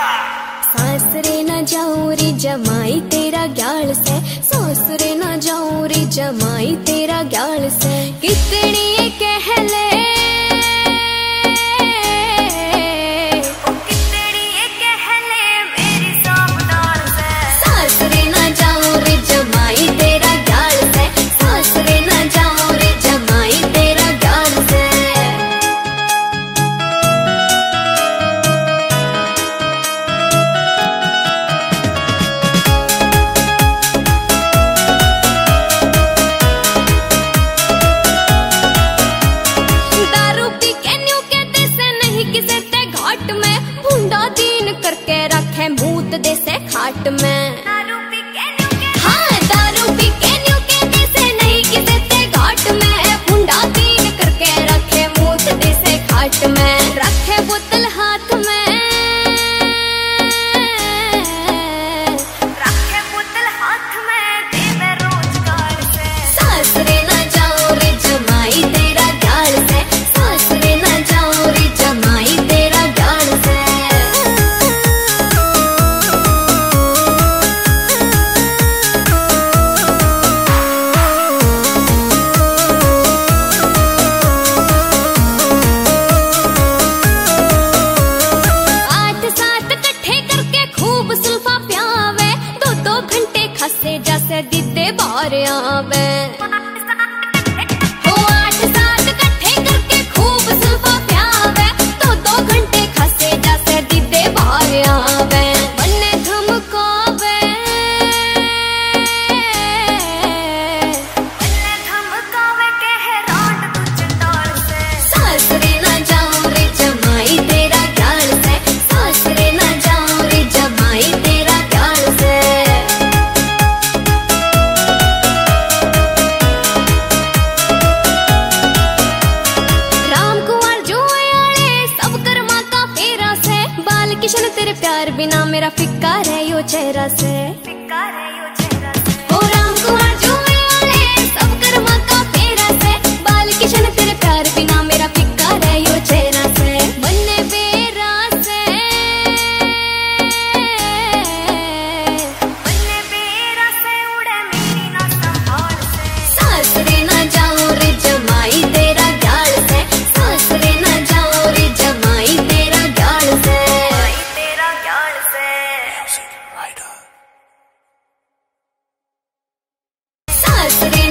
सासरे न जाऊं रे जमाई तेरा ग्याल से, ससुरे न जाऊं रे जमाई तेरा ग्याल से। कितनी ये कह ले करके रखे भूत दे से खाट में। हाँ दारू पी के न्यू के दे से नहीं किसे ते घाट में। फुंडा दीन करके रखे भूत दे से खाट में। रखे बोतल हाथ में, रखे बोतल हाथ में देवे रोजगार से। सासरे ना जाओ रे जमाई तेरा ग्याल से, सासरे ना जाओ रे जमाई तेरा ग्याल से। दीदे बार आवे हो 8-7 कट्ठे करके खूब सुल्फा प्यावे। 2-2 घंटे खसे जैसे दीदे बार आवे। बन्ने धमकावे, बन्ने धमकावे कह रांड तुझ डाल से। सासरे ना जाऊं रे जमाई तेरा ग्याल से, सासरे ना जाऊं रे जमाई तेरा ग्याल से। किशन तेरे प्यार बिना मेरा फिक्का है यो चेहरा से, फिक्का है यो चेहरा से। ओ राम कुमार जो आए सब कर्मा का फेरा से। बाल किशन तेरे प्यार बिना मेरा फिक्का है यो चेहरा से। बन्ने बेरा से, बन्ने बेरा से उड़े मेरी ना संभाल से। सासरे ना जाऊं रे जमाई तेरा ग्याल से, सासरे ना जाऊं रे जमाई तेरा ग्याल से। सासरे